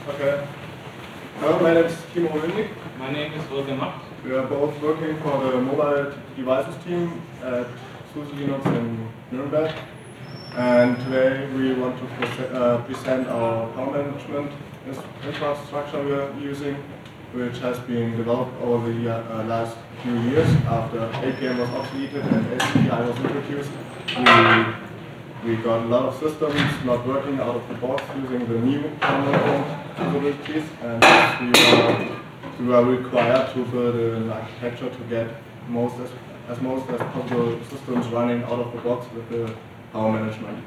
Okay. Hello, my name is Timo Wilnig. My name is Volker Macht. We are both working for the mobile devices team at SUSE Linux in Nuremberg. And today we want to present our power management infrastructure we are using, which has been developed over the last few years after APM was obsoleted and ACPI was introduced. We got a lot of systems not working out of the box using the new power management capabilities, and we were required to build an architecture to get most as possible systems running out of the box with the power management.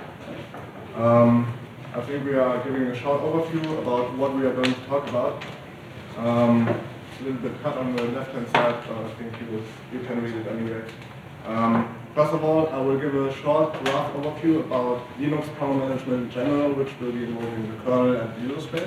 I think we are giving a short overview about what we are going to talk about. It's a little bit cut on the left-hand side, but I think you can read it anyway. First of all, I will give a short rough overview about Linux power management in general, which will be involving the kernel and the user space.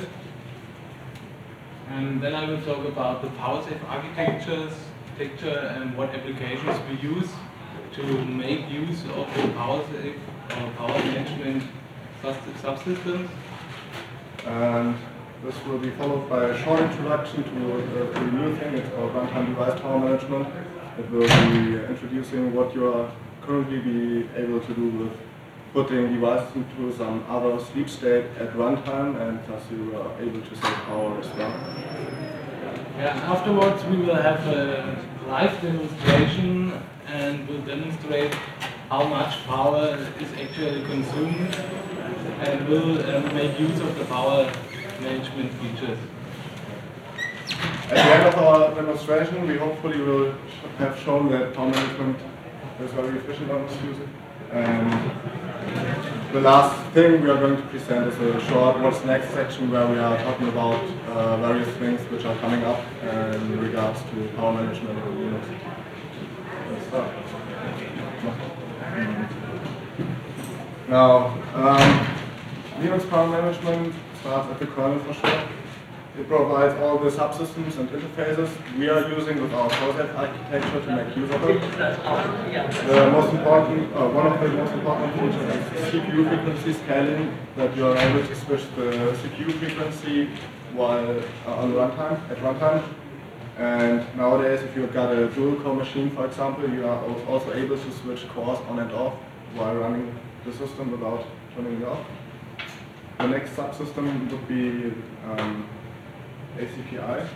And then I will talk about the PowerSafe architecture and what applications we use to make use of the PowerSafe or power management subsystems. And this will be followed by a short introduction to the new thing. It's called runtime device power management. It will be introducing what you are currently be able to do with putting devices into some other sleep state at runtime, and thus you are able to save power as well. Yeah, afterwards we will have a live demonstration and will demonstrate how much power is actually consumed and will make use of the power management features. At the end of our demonstration, we hopefully will have shown that power management is very efficient on this user. And the last thing we are going to present is a short what's next section where we are talking about various things which are coming up in regards to power management in Linux. Let's start. Now, Linux power management starts at the kernel for sure. It provides all the subsystems and interfaces we are using with our PowerSafe architecture to make use of it. The most important, one of the most important features is CPU frequency scaling, that you are able to switch the CPU frequency while on runtime, at runtime. And nowadays, if you've got a dual-core machine, for example, you are also able to switch cores on and off while running the system without turning it off. The next subsystem would be ACPI.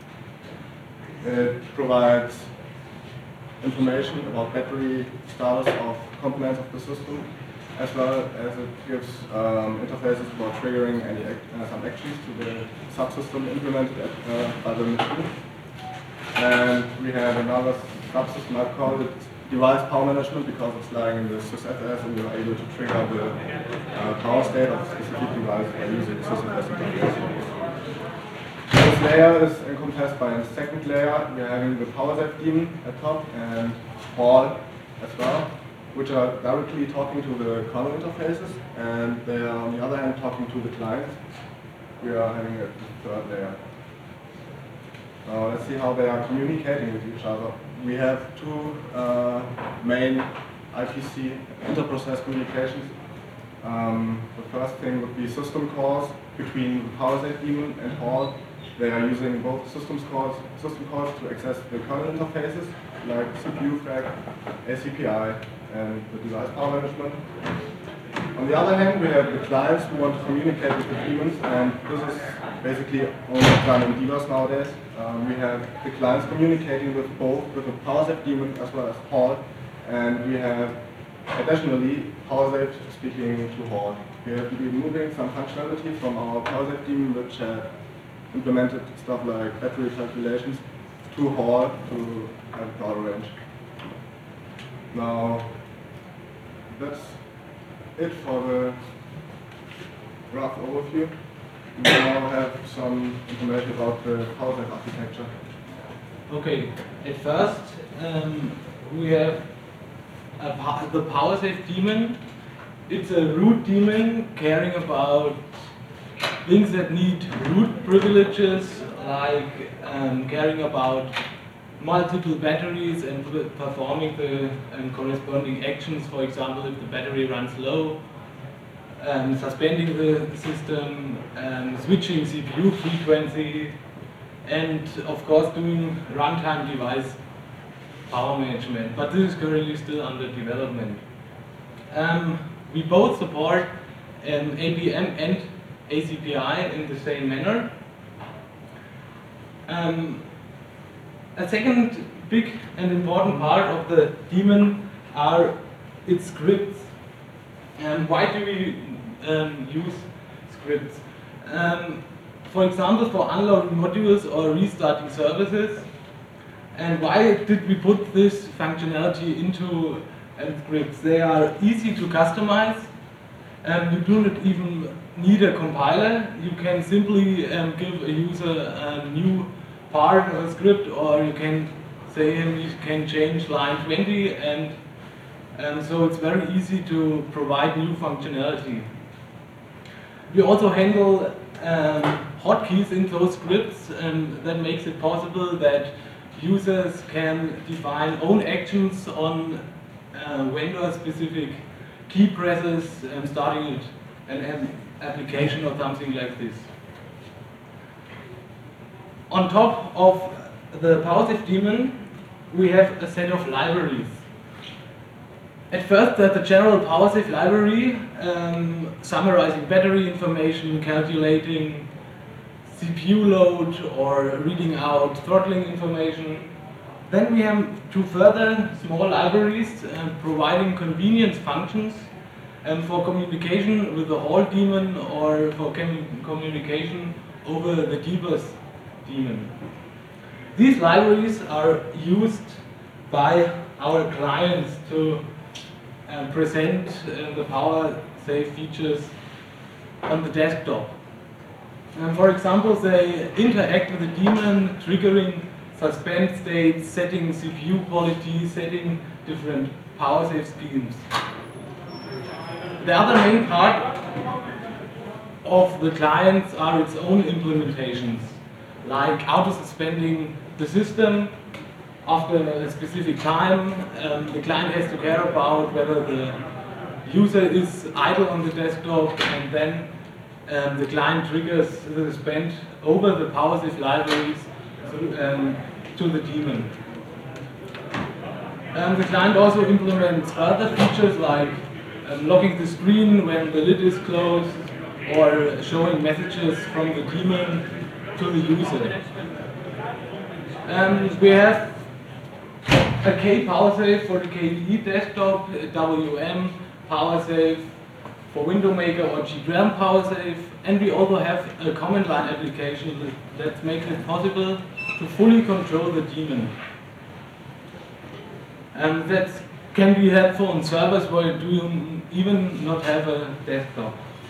It provides information about battery status of components of the system, as well as it gives interfaces about triggering some actions to the subsystem implemented by the machine. And we have another subsystem, I call it device power management, because it's lying in the sysfs and you're able to trigger the power state of a specific device by using the sysfs interface. This layer is encompassed by a second layer. We're having the PowerSafe daemon at top and Hall as well, which are directly talking to the kernel interfaces, and they are on the other hand talking to the clients. We are having a third layer. Now let's see how they are communicating with each other. We have two main IPC interprocess communications. The first thing would be system calls between the PowerSafe daemon and Hall. They are using both system calls to access the kernel interfaces, like CPU flag, ACPI, and the device power management. On the other hand, we have the clients who want to communicate with the daemons, and this is basically only done in DDoS nowadays. We have the clients communicating with both, with the PowerSafe daemon as well as Hall, and we have additionally PowerSafe speaking to Hall. We have been moving some functionality from our PowerSafe daemon, which had implemented stuff like battery calculations, to Hall to have power range. Now, that's it for the rough overview. We now have some information about the PowerSafe architecture. Okay, at first we have the PowerSafe daemon. It's a root daemon caring about things that need root privileges, like caring about multiple batteries and performing the corresponding actions. For example, if the battery runs low, suspending the system, switching CPU frequency, and of course doing runtime device power management. But this is currently still under development. We both support APM and ACPI in the same manner. A second big and important part of the daemon are its scripts. Why do we use scripts? For example, for unloading modules or restarting services. And why did we put this functionality into scripts? They are easy to customize. You do not even need a compiler. You can simply give a user a new part of a script, or you can say you can change line 20, and so it's very easy to provide new functionality. We also handle hotkeys in those scripts, and that makes it possible that users can define own actions on vendor-specific key presses, starting an application or something like this. On top of the PowerSafe daemon, we have a set of libraries. At first, there's the general PowerSafe library, summarizing battery information, calculating CPU load, or reading out throttling information. Then we have two further small libraries providing convenience functions for communication with the Halt daemon, or for communication over the dbus daemon. These libraries are used by our clients to present the PowerSafe features on the desktop. For example, they interact with the daemon, triggering suspend states, setting CPU quality, setting different PowerSafe schemes. The other main part of the clients are its own implementations, like auto-suspending the system after a specific time. The client has to care about whether the user is idle on the desktop, and then the client triggers the suspend over the PowerSafe libraries to the daemon. The client also implements other features like locking the screen when the lid is closed, or showing messages from the daemon to the user. We have a K PowerSafe for the KDE desktop, WM PowerSafe for Window Maker or GRAM PowerSafe, and we also have a command line application that makes it possible to fully control the daemon. And that can be helpful on servers where you do even not have a desktop.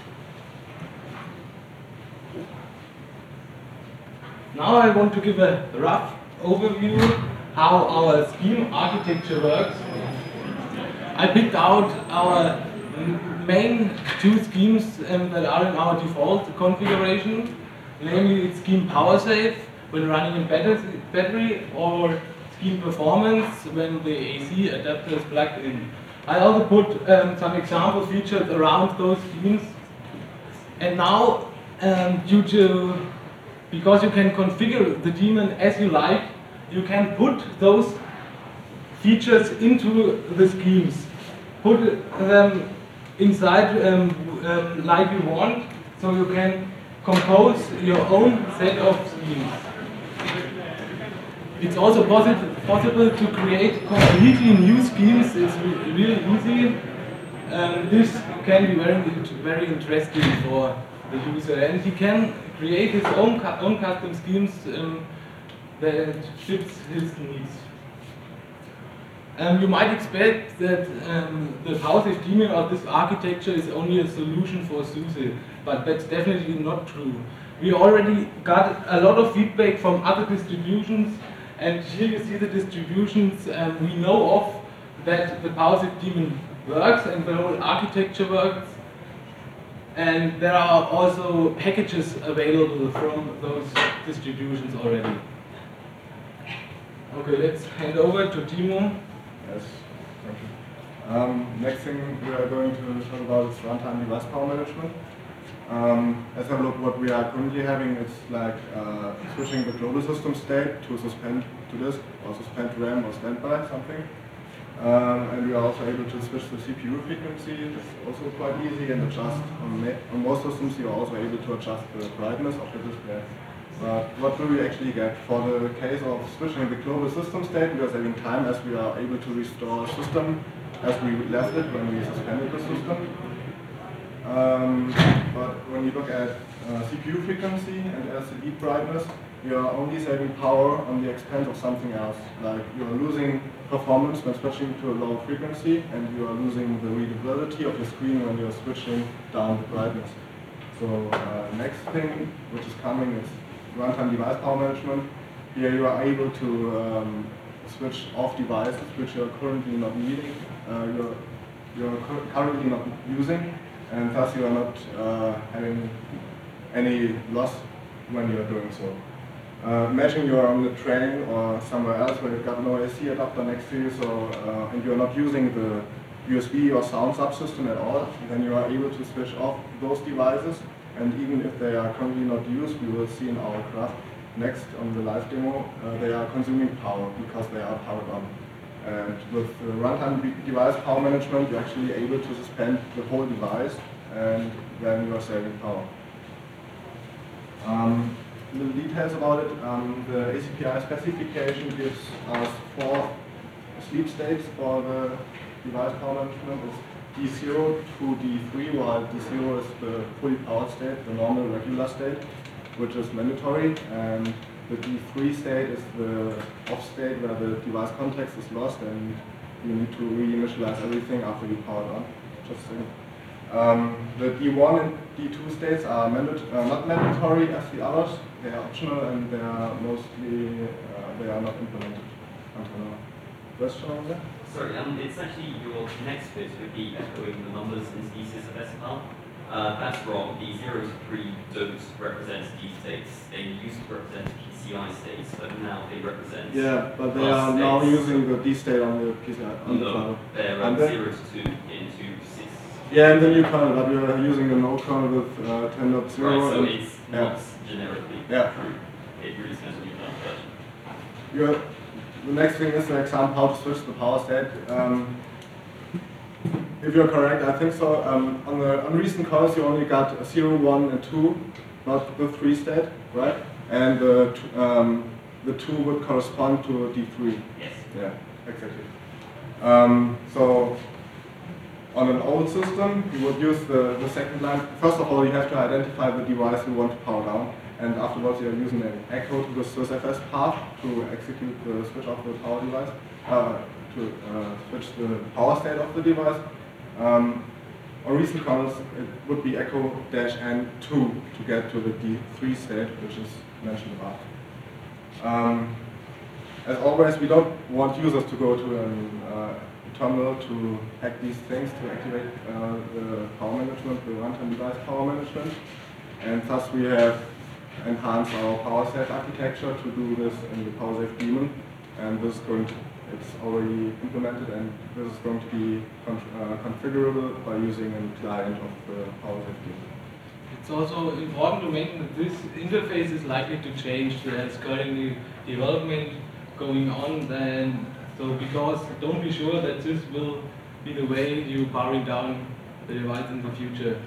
Now I want to give a rough overview how our scheme architecture works. I picked out our main two schemes that are in our default configuration, namely it's scheme PowerSafe when running in battery, or scheme performance when the AC adapter is plugged in. I also put some example features around those schemes, and now because you can configure the daemon as you like, you can put those features into the schemes, put them inside like you want, so you can compose your own set of schemes. It's also possible to create completely new schemes. It's really easy. This can be very interesting for the user, and he can create his own custom schemes that fits his needs. You might expect that the PowerSafe daemon or this architecture is only a solution for SUSE, but that's definitely not true. We already got a lot of feedback from other distributions, and here you see the distributions we know of that the PowerSafe daemon works and the whole architecture works. And there are also packages available from those distributions already. Okay, let's hand over to Timo. Yes, thank you. Next thing we are going to talk about is runtime device power management. Let's have a look what we are currently having. It's like switching the global system state to suspend to disk or suspend to RAM or standby something. And we are also able to switch the CPU frequency. It's also quite easy and adjust. On most systems you are also able to adjust the brightness of the display. But what do we actually get? For the case of switching the global system state, we are saving time as we are able to restore a system as we left it when we suspended the system. But when you look at CPU frequency and LCD brightness, you are only saving power on the expense of something else. Like you are losing performance when switching to a low frequency, and you are losing the readability of your screen when you are switching down the brightness. So next thing which is coming is runtime device power management. Here you are able to switch off devices which you are currently not needing, you are currently not using, and thus you are not having any loss when you are doing so. Imagine you are on the train or somewhere else where you've got no AC adapter next to you, so and you are not using the USB or sound subsystem at all, then you are able to switch off those devices. And even if they are currently not used, we will see in our graph next on the live demo, they are consuming power because they are powered on. And with runtime device power management, you're actually able to suspend the whole device, and then you are saving power. Little details about it. The ACPI specification gives us 4 sleep states for the device power management. It's D0 to D3, while D0 is the fully powered state, the normal regular state, which is mandatory, and the D3 state is the off state where the device context is lost and you need to reinitialize everything after you power it on. Just saying. The D1 and D2 states are not mandatory as the others. They are optional and they are mostly they are not implemented until now. Question on that? Sorry, it's actually your next bit would be echoing the numbers in species of SFL. That's wrong. The 0 to 3 don't represent D states. They used to represent PCI states, but now they represent. Yeah, but they are states. Now using the D state on the PCI. On no, they're 0 to 2 into 6. Yeah, in the new kernel, but we are using the no kernel with 10.0. Right, so it's not generically true. It really depends on your version. The next thing is the example how to switch the power state. If you're correct, I think so. On recent calls, you only got 0, 1, and 2, not the 3 state, right? And the 2 would correspond to D3. Yes. Yeah, exactly. So on an old system, you would use the second line. First of all, you have to identify the device you want to power down. And afterwards, you're using an echo to the sysfs path to execute the switch of the power device, to switch the power state of the device. On recent kernels, it would be echo-n2 to get to the D3 state, which is mentioned above. As always, we don't want users to go to a terminal to hack these things to activate the power management, the runtime device power management, and thus we have enhance our PowerSafe architecture to do this in the PowerSafe daemon, and this is going to, it's already implemented, and this is going to be configurable by using a client of the PowerSafe daemon. It's also important to mention that this interface is likely to change. There's currently development going on, then because don't be sure that this will be the way you powering down the device in the future.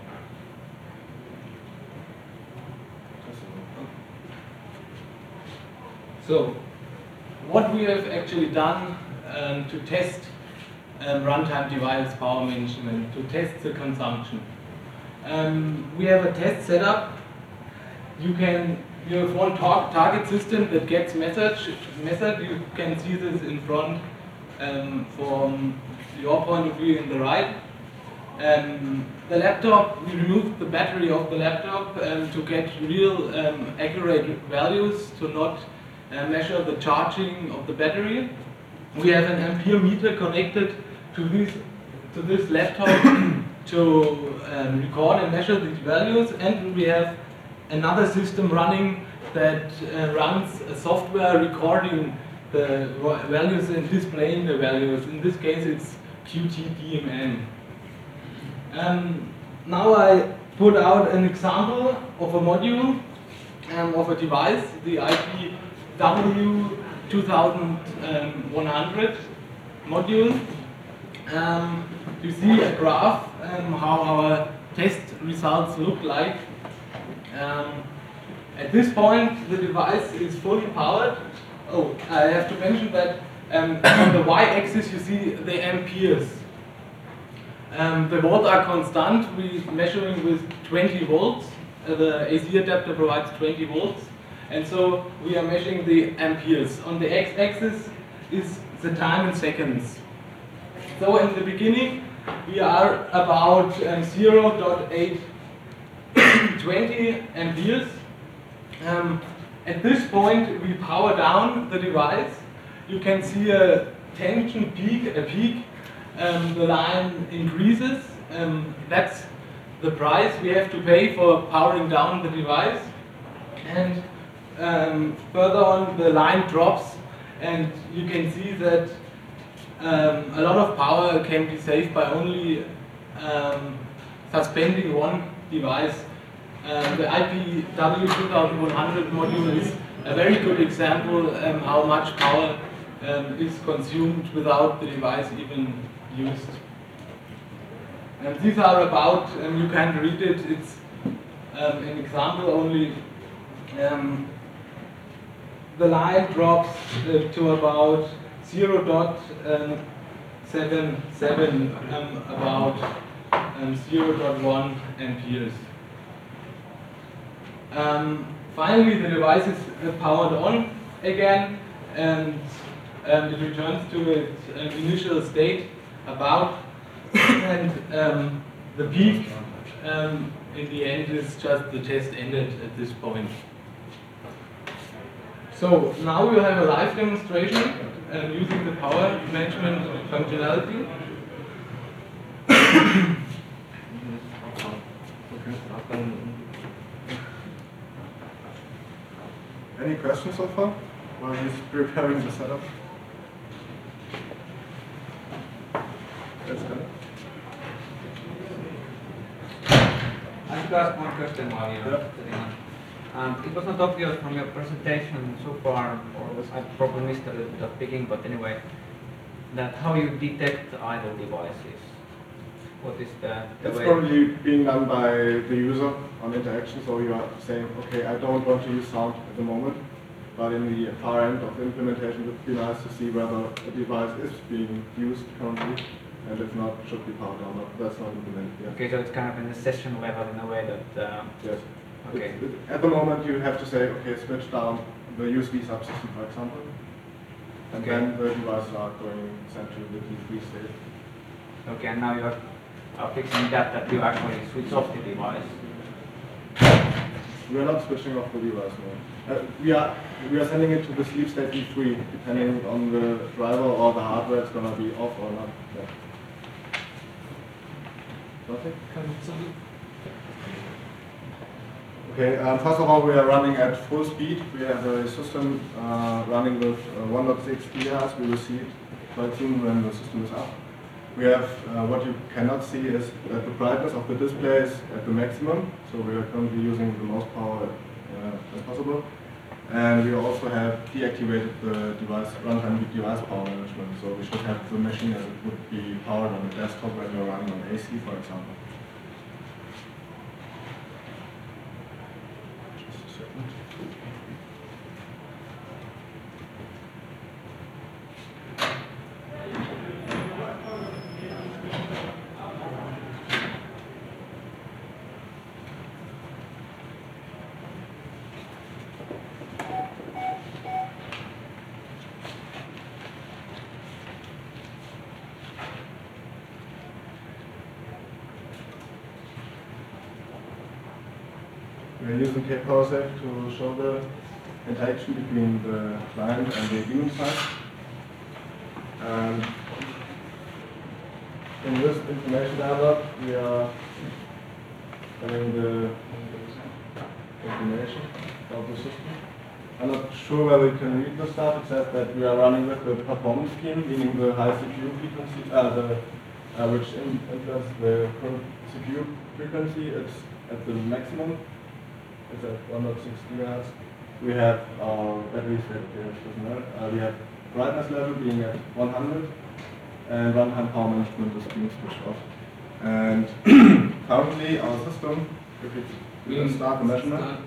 So, what we have actually done to test runtime device power management, to test the consumption. We have a test setup. You have one target system that gets message. You can see this in front from your point of view in the right. The laptop, we removed the battery of the laptop to get real accurate values, to not measure the charging of the battery. We have an ampere meter connected to this laptop to record and measure these values, and we have another system running that runs a software recording the values and displaying the values. In this case, it's QTDMN. Now I put out an example of a module of a device, the IPW2100 module. You see a graph how our test results look like. At this point, the device is fully powered. Oh, I have to mention that on the y-axis you see the amperes. The volts are constant. We're measuring with 20 volts. The AC adapter provides 20 volts. And so we are measuring the amperes. On the x-axis is the time in seconds. So in the beginning, we are about 0.820 amperes. At this point, we power down the device. You can see a tension peak, the line increases. That's the price we have to pay for powering down the device. And further on, the line drops, and you can see that a lot of power can be saved by only suspending one device. The IPW2100 module is a very good example how much power is consumed without the device even used. And these are about, you can't read it, it's an example only. The line drops to about 0.77, about 0.1 amperes. Finally, the device is powered on again, and it returns to its initial state about, and the peak in the end is just the test ended at this point. So now we have a live demonstration using the power management functionality. Any questions so far while he's preparing the setup? That's good. I should ask one question while you're setting up. It was not obvious from your presentation so far, or I probably missed it at the beginning, but anyway, that how you detect idle devices. What is the It's way? probably being done by the user on interaction, so you are saying, okay, I don't want to use sound at the moment, but in the far end of the implementation it would be nice to see whether a device is being used currently, and if not, should be powered down, but that's not implemented yet. Okay, so it's kind of in the session level in a way that, Yes. okay. At the moment you have to say, okay, switch down the USB subsystem, for example, and Okay. then the devices are going sent to the D3 state. Okay, and now you're fixing that you actually switch off the device. We are not switching off the device, no. We are sending it to the sleep state D3, depending on the driver or the hardware, it's gonna be off or not. Yeah. Nothing? Okay, first of all, we are running at full speed. We have a system running with 1.6 GHz. We will see it quite soon when the system is up. We have, what you cannot see is that the brightness of the display is at the maximum. So we are currently using the most power as possible. And we also have deactivated the device runtime device power management. So we should have the machine as it would be powered on the desktop when you're running on AC, for example. Just a second. We're using KPowerSafe to show the interaction between the client and the human side. And in this information dialog, we are having the information of the system. I'm not sure whether you can read the stuff. It says that we are running with the performance scheme, meaning the high CPU frequency, the which influence the current CPU frequency. It's at the maximum. It's at 1.6 gigahertz. We have battery state. We have brightness level being at 100, and runtime power management is being switched off. And currently, our system, if we can start the measurement.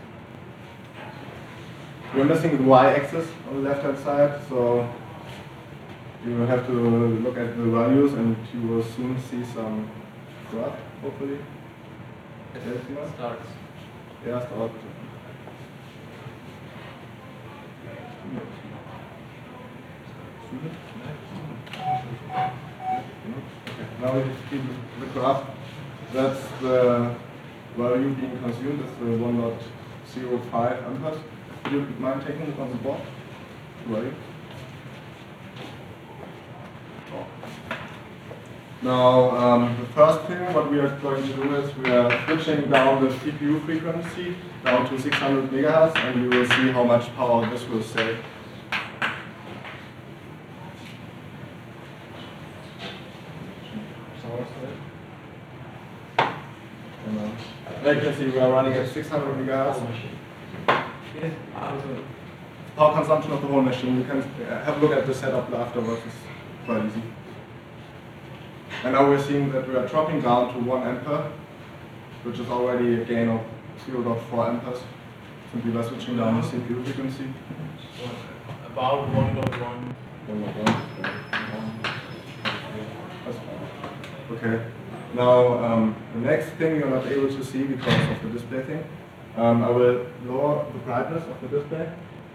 We're missing the y-axis on the left-hand side, so you will have to look at the values, and you will soon see some graph, hopefully. Starts. Yeah, start. Okay. Now we see the graph. That's the value being consumed. It's the 1.05 amperes. Do you mind taking it on the board? Right. Now, the first thing what we are going to do is we are switching down the CPU frequency down to 600 megahertz, and you will see how much power this will save. Like you can see, we are running at 600 megahertz. Power consumption of the whole machine. You can have a look at the setup afterwards. It's quite easy. And now we're seeing that we are dropping down to 1 ampere, which is already a gain of 0.4 amperes. Simply by switching down the CPU frequency. About 1.1. 1.1. Okay. Now, the next thing you're not able to see because of the display thing. I will lower the brightness of the display.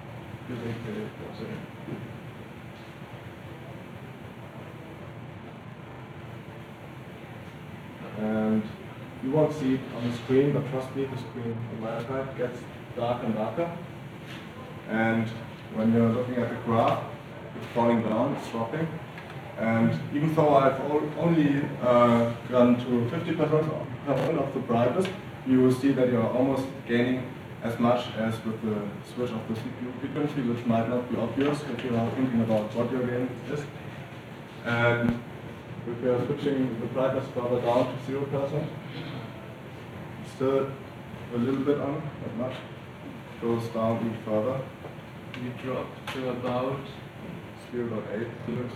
And you won't see it on the screen, but trust me, the screen on my side gets darker and darker. And when you're looking at the graph, it's falling down, it's dropping. And even though I've only gone to 50% of the brightness, you will see that you're almost gaining as much as with the switch of the CPU frequency, which might not be obvious if you are thinking about what your gain is. And if we are switching the brightness further down to 0%, still a little bit on, not much, goes down even further. We drop to about 0.8.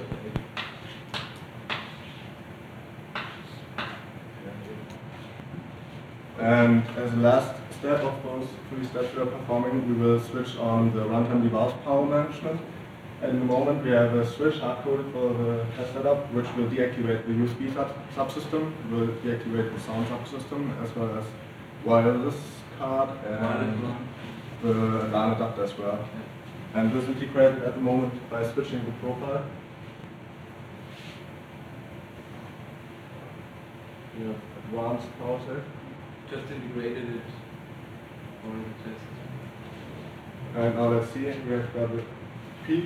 And as a last step of those 3 steps we are performing, we will switch on the runtime device power management. At the moment, we have a switch hard-coded for the test setup, which will deactivate the USB subsystem, will deactivate the sound subsystem, as well as wireless card and the LAN adapter as well. And this is integrated at the moment by switching the profile. We have advanced power save. just integrated it for the test. And now let's see, we have got the peak.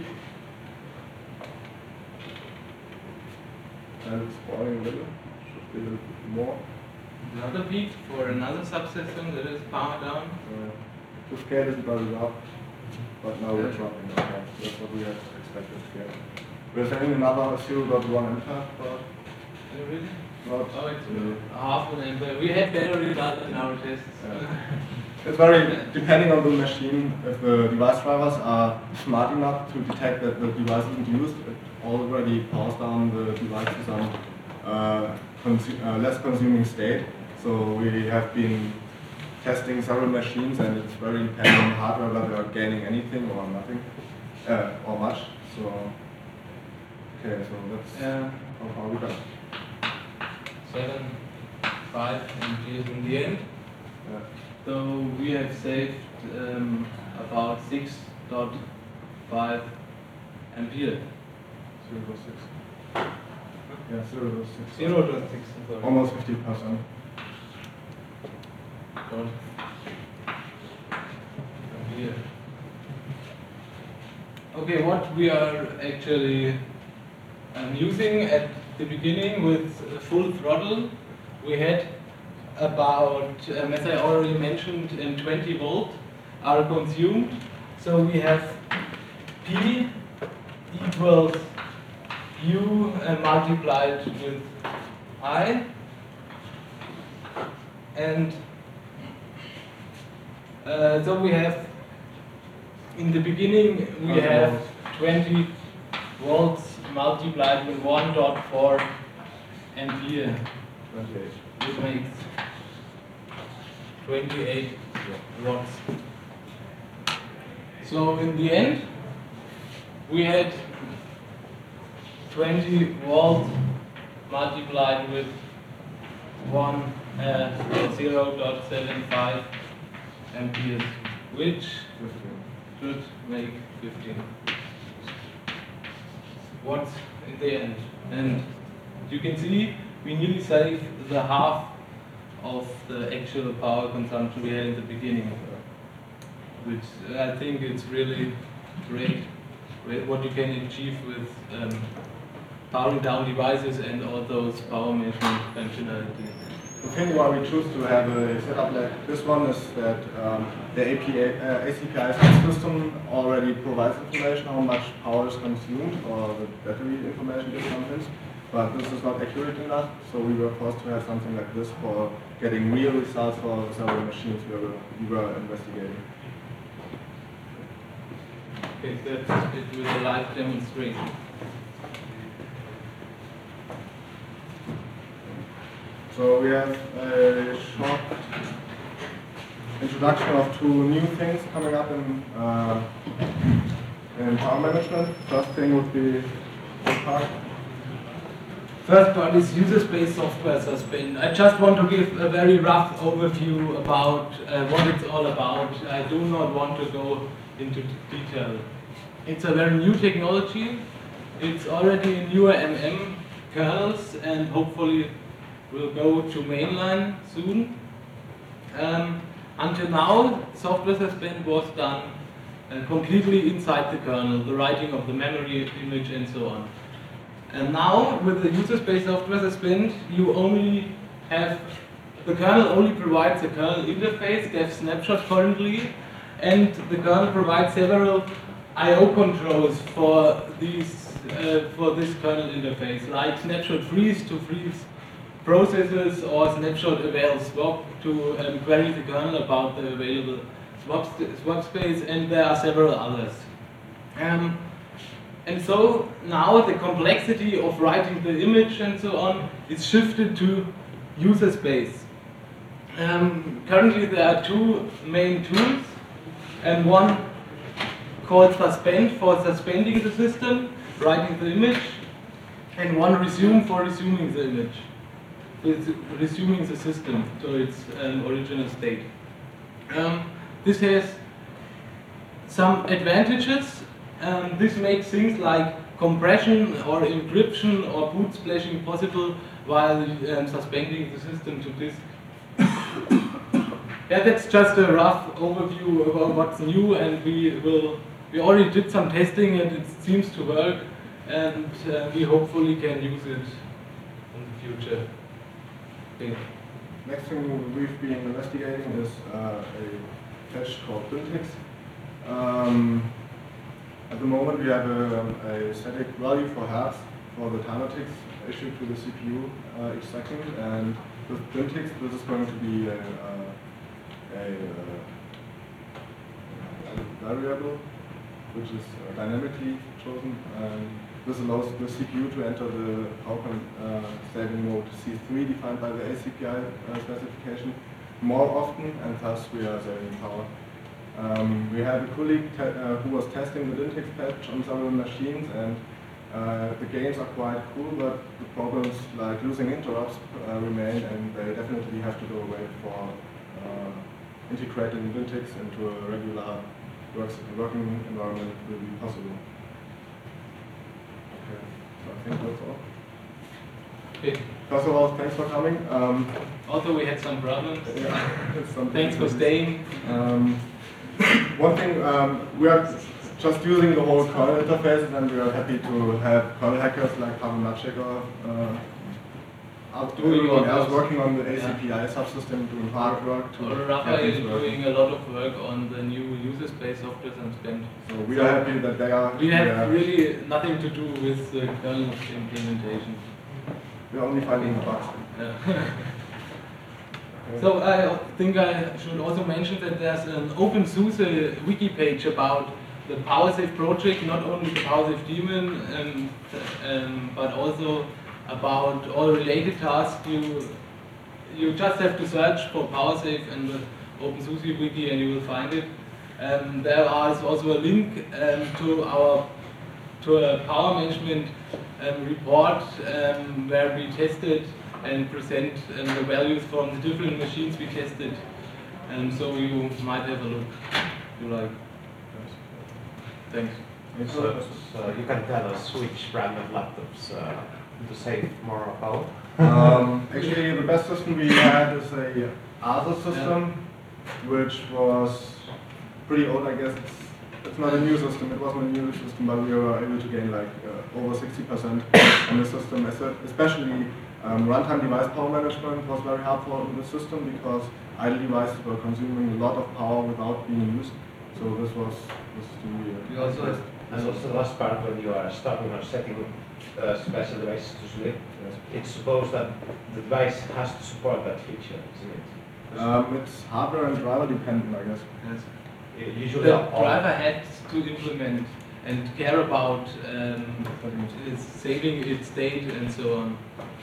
And it's falling a little, should be a little bit more. Another peak for another subsystem that is powered down. To scale is very up, but now we're dropping down. That's what we had expected here. We're setting another 0.1 ampere, but Really? not Oh, it's really. half an ampere. We had better results in our tests. It's very depending on the machine. If the device drivers are smart enough to detect that the device isn't used, it already powers down the device to some less consuming state. So we have been testing several machines, and it's very dependent on the hardware whether they are gaining anything or nothing, or much. So okay, so that's how far we got. 7.5 amperes in the end. Yeah. So we have saved about 6.5 ampere. 0.6. Yeah, 0.6. 0.6. sorry. Almost 50%. Dot ampere. Okay, what we are actually using at the beginning with full throttle, we had about, as I already mentioned, 20 volt are consumed. So we have P equals u multiplied with I, and so we have, in the beginning we have 20 volts multiplied with 1.4 ampere, 28. which makes 28 watts. So in the end, we had 20 volts multiplied with 0.75 amperes, which 15. should make 15 watts in the end. And you can see we nearly save the half of the actual power consumption we had in the beginning, which I think it's really great what you can achieve with powering down devices and all those power management functionality. The thing why we choose to have a setup like this one is that the ACPI system already provides information how much power is consumed, or the battery information is sometimes, but this is not accurate enough, so we were forced to have something like this for getting real results for several machines we were investigating. Okay, that's it with a live demonstration. So we have a short introduction of two new things coming up in power management. First thing would be part. First one is user space software suspend. I just want to give a very rough overview about what it's all about. I do not want to go into detail. It's a very new technology. It's already in newer MM kernels and hopefully will go to mainline soon. Until now, software suspend was done completely inside the kernel, the writing of the memory image and so on. And now, with the user space software suspend, you only have, the kernel only provides a kernel interface, dev snapshot currently, and the kernel provides several I/O controls for these for this kernel interface, like snapshot freeze to freeze processes, or snapshot avail swap to query the kernel about the available swap space, and there are several others. And so now the complexity of writing the image and so on is shifted to user space. Currently there are two main tools, and one called suspend for suspending the system, writing the image, and one resume for resuming the image. So it's resuming the system to its original state. This has some advantages. This makes things like compression or encryption or boot splashing possible while suspending the system to disk. Yeah, that's just a rough overview about what's new, and we already did some testing and it seems to work, and we hopefully can use it in the future. Okay. Next thing we've been investigating is a patch called Buntix. At the moment we have a static value for hertz for the timer ticks issued to the CPU each second, and with Buntix this is going to be a variable which is dynamically chosen, and this allows the CPU to enter the power saving mode C3 defined by the ACPI specification more often, and thus we are saving power. We have a colleague who was testing the Buntix patch on several machines, and the gains are quite cool, but the problems like losing interrupts remain, and they definitely have to go away for integrating Buntix into a regular working environment will be possible. Okay, so I think that's all. Okay. First of all, thanks for coming. Also, we had some problems. Yeah, Thanks for staying. One thing, we are just using the whole kernel interfaces, and we are happy to have kernel hackers like Pavel Maciek or everyone else working on the ACPI subsystem, doing hard work to Or get Rafael things is working. doing a lot of work on the new user space software and spend. So we are happy that they are. We have really nothing to do with the kernel implementation. We are only finding the bugs. So I think I should also mention that there's an OpenSUSE wiki page about the PowerSafe project, not only the PowerSafe daemon, but also about all related tasks. You just have to search for PowerSafe in the OpenSUSE wiki and you will find it. There is also a link to a power management report where we tested and present the values from the different machines we tested. So you might have a look if you like. Thanks. So you can tell us which brand of laptops to save more power? Actually, the best system we had is a Asus system, which was pretty old, I guess. It's not a new system, it wasn't a new system, but we were able to gain like over 60% on the system. Especially runtime device power management was very helpful in the system because idle devices were consuming a lot of power without being used. So this was We also and also the last part when you are starting or setting special devices to sleep, it's supposed that the device has to support that feature, isn't it? it's hardware and driver dependent, I guess. Yes. Usually The driver had to implement and care about saving its state and so on.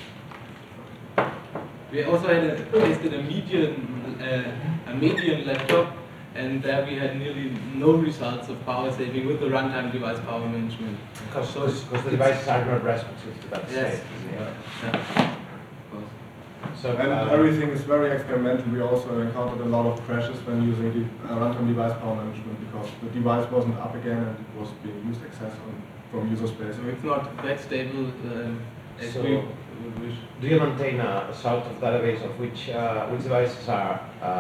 We also had tested a median laptop, and there we had nearly no results of power saving with the runtime device power management. Because the devices are not responsive to that Yes. state, isn't it? Yeah. So And everything is very experimental. We also encountered a lot of crashes when using the runtime device power management because the device wasn't up again and it was being used excess from user space. So it's not that stable as So we would wish. do you maintain a sort of database of which devices are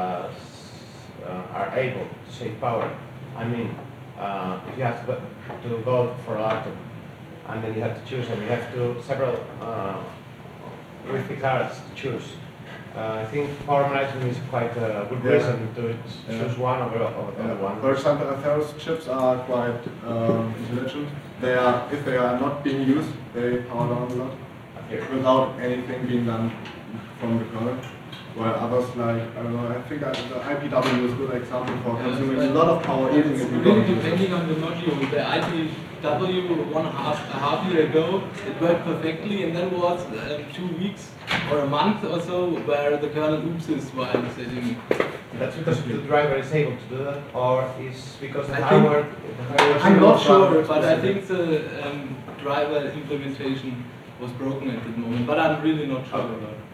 able to save power? I mean, if you have to go for a laptop and then you have to choose and you have several graphic cards to choose. I think power management is quite a good reason to choose one over one. For example, Atheros chips are quite intelligent. If they are not being used, they power down a lot without anything being done from the kernel. While others like, I don't know, I think the IPW is a good example for consuming a lot of power even if you Really don't use it. depending on the module. The IPW a half year ago, it worked perfectly, and then was 2 weeks or a month or so where the kernel oopses while setting. That's because the driver is able to do that, or is because the I think- hardware. I'm not sure, but I think the driver implementation was broken at the moment, but I'm really not sure about it.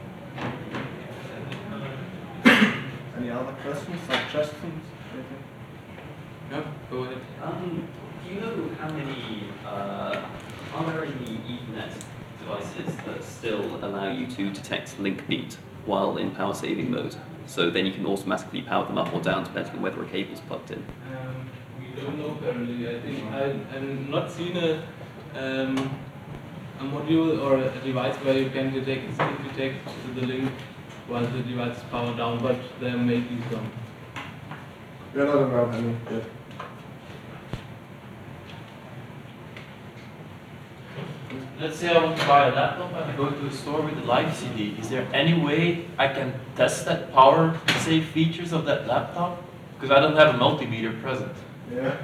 Any other questions, suggestions? Anything? Yeah, go ahead. Do you know how many, are there any Ethernet devices that still allow you to detect link need while in power saving mode? So then you can automatically power them up or down depending on whether a cable's plugged in. We don't know currently. I think I've not seen a module or a device where you can detect the link while the device is powered down, but there may be some. We are not aware of any yet. Let's say I want to buy a laptop and I go to a store with a live CD. Is there any way I can test that power save features of that laptop? Because I don't have a multimeter present. Yeah.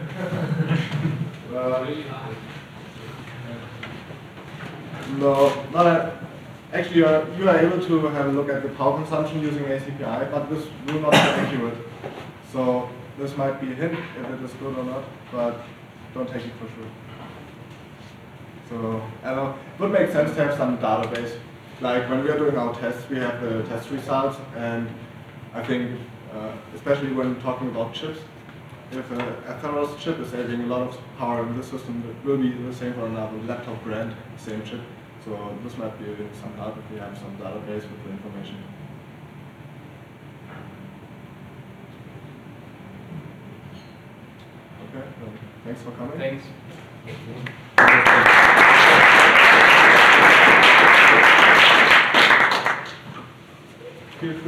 No, actually, you are able to have a look at the power consumption using ACPI, but this will not be accurate. So this might be a hint if it is good or not, but don't take it for sure. So I don't know, it would make sense to have some database. Like when we are doing our tests, we have the test results, and I think, especially when talking about chips, if a Atheros chip is saving a lot of power in this system, it will be the same for another laptop brand, same chip. So this might be some help if we have some database with the information. Okay, well, thanks for coming. Thanks. feel free.